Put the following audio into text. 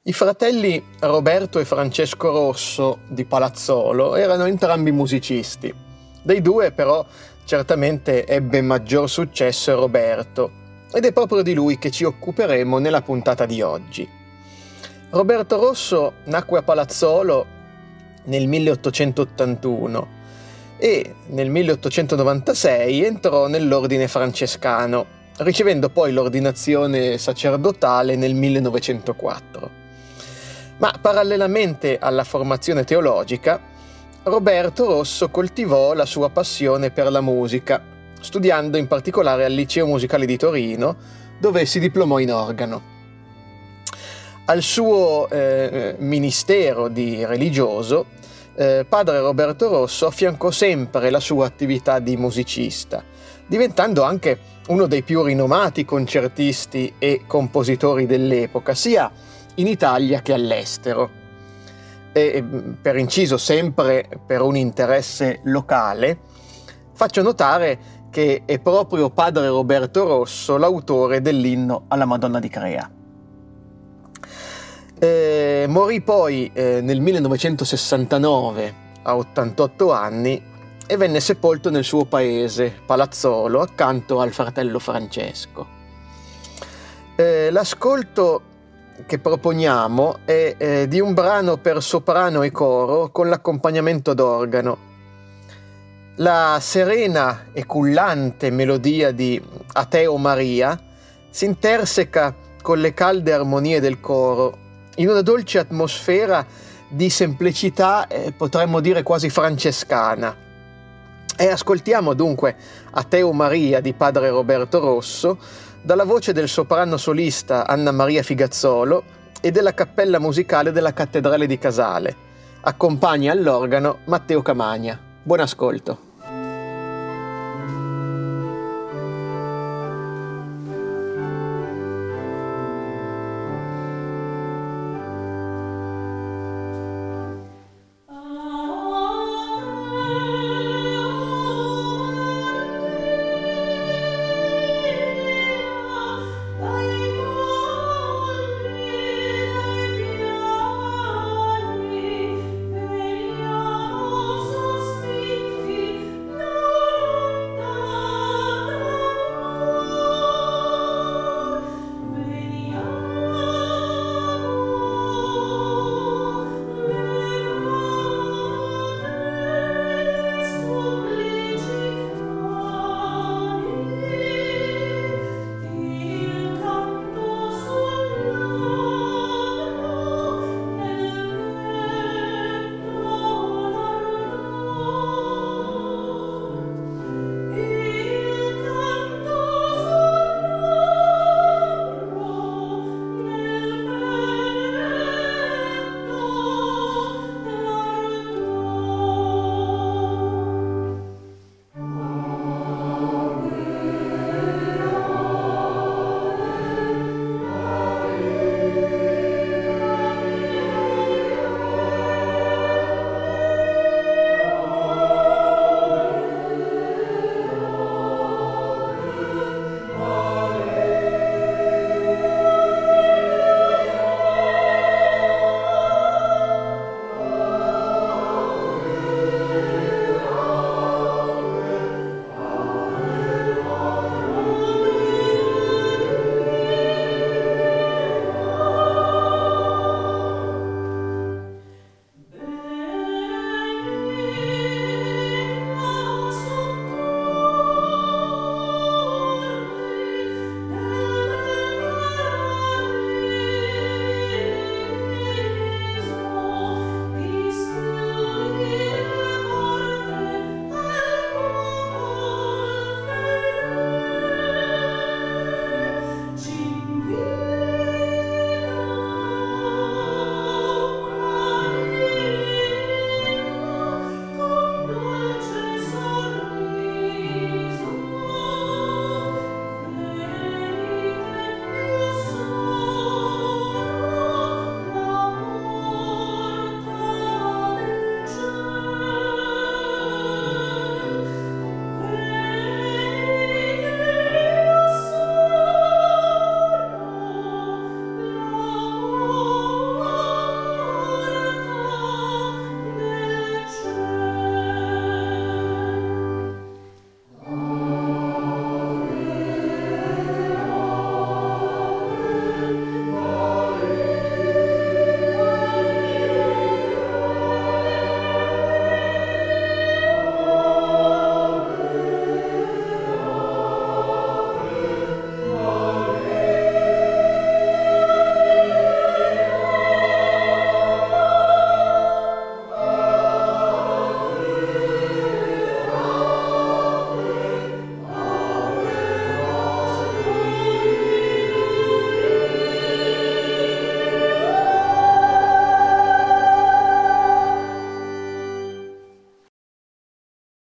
I fratelli Roberto e Francesco Rosso di Palazzolo erano entrambi musicisti. Dei due però certamente ebbe maggior successo Roberto, ed è proprio di lui che ci occuperemo nella puntata di oggi. Roberto Rosso nacque a Palazzolo nel 1881 e nel 1896 entrò nell'ordine francescano, ricevendo poi l'ordinazione sacerdotale nel 1904. Ma parallelamente alla formazione teologica, Roberto Rosso coltivò la sua passione per la musica, studiando in particolare al Liceo Musicale di Torino, dove si diplomò in organo. Al suo ministero di religioso, padre Roberto Rosso affiancò sempre la sua attività di musicista, diventando anche uno dei più rinomati concertisti e compositori dell'epoca, sia in Italia che all'estero. E per inciso, sempre per un interesse locale, faccio notare che è proprio padre Roberto Rosso l'autore dell'inno alla Madonna di Crea. Morì poi nel 1969 a 88 anni e venne sepolto nel suo paese, Palazzolo, accanto al fratello Francesco. L'ascolto che proponiamo è di un brano per soprano e coro con l'accompagnamento d'organo. La serena e cullante melodia di A te, o Maria, si interseca con le calde armonie del coro in una dolce atmosfera di semplicità, potremmo dire quasi francescana. E ascoltiamo dunque A te, o Maria di padre Roberto Rosso dalla voce del soprano solista Anna Maria Figazzolo e della cappella musicale della Cattedrale di Casale. Accompagna all'organo Matteo Camagna. Buon ascolto.